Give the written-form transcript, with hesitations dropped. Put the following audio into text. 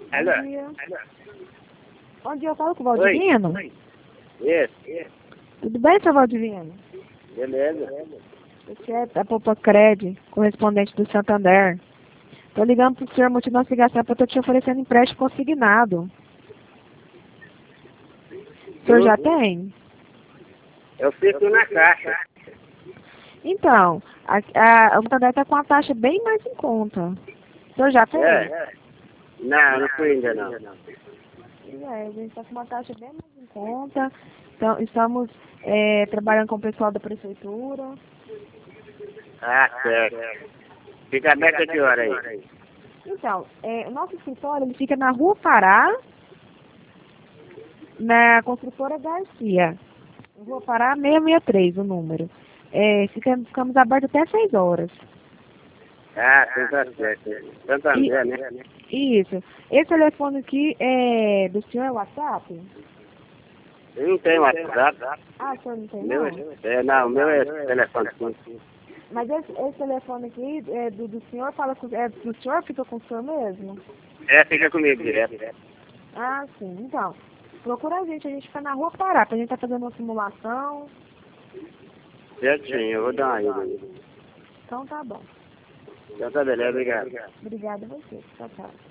Alô? Bom dia. Bom dia, eu falo com o Valdivino. Isso. Tudo bem, seu Valdivino? Beleza. Você é da Popocred, correspondente do Santander. Tô ligando pro senhor, motivo da nossa ligação, porque eu tô te oferecendo empréstimo consignado. O senhor já tem? Eu fico na caixa. Então, o Santander tá com uma taxa bem mais em conta. O senhor já tem? Não fui ainda não. A gente está com uma taxa bem mais em conta. Então, estamos trabalhando com o pessoal da prefeitura. Ah, certo. Fica aberto de hora aí? Então, o nosso escritório ele fica na Rua Pará, na Construtora Garcia. Rua Pará 663, o número. Ficamos abertos até 6 horas. Ah, tá certo. Santander, né? Isso. Esse telefone aqui do senhor é WhatsApp? Eu não tenho WhatsApp. Ah, o senhor não tem Não, o meu é telefone sim. Mas esse telefone aqui do senhor do senhor, fica com o senhor mesmo? Fica comigo direto. Ah, sim. Então, procura a gente fica na Rua Pará, pra gente tá fazendo uma simulação. Certinho, eu vou dar uma ida aí. Então tá bom. Então tá beleza, obrigado. Obrigada a você. Tchau, tchau.